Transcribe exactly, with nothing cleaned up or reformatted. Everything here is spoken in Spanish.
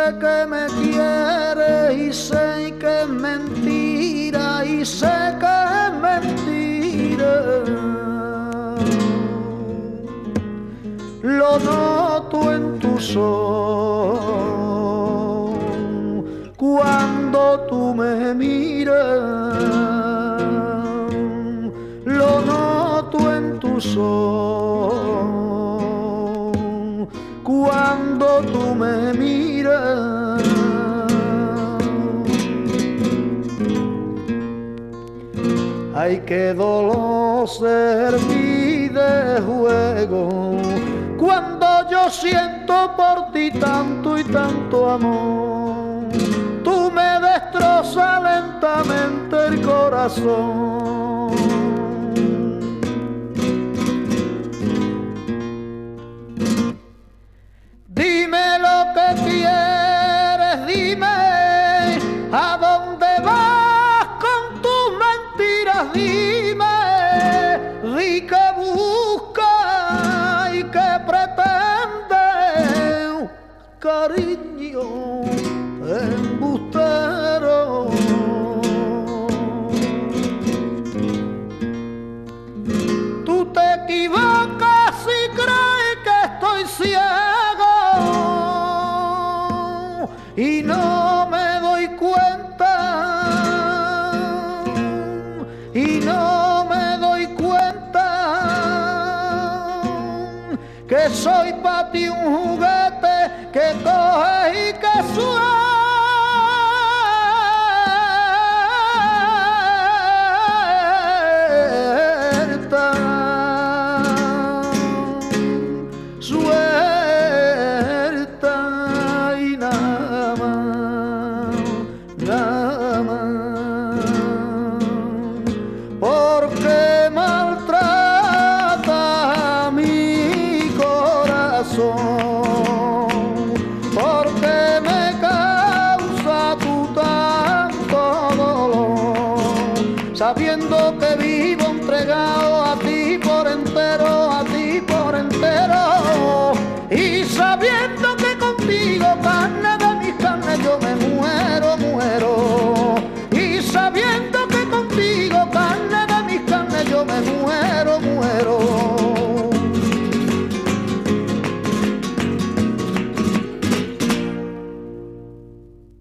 que me quieres y sé que es mentira, y sé que es mentira. Lo noto en tus ojos cuando tú me miras. Lo noto en tus ojos cuando tú me miras. Ay, qué dolor serví de juego cuando yo siento por ti tanto y tanto amor. Tú me destrozas lentamente el corazón. Dime lo que quieres, dime a dónde vas con tus mentiras, dime, di que buscas y que pretendes, cariño embustero. Tú te equivocas y crees que estoy ciego y no me doy cuenta, y no me doy cuenta que soy para ti un juguete que coge y que suelta. Porque me causa tu tanto dolor, sabiendo que vivo entregado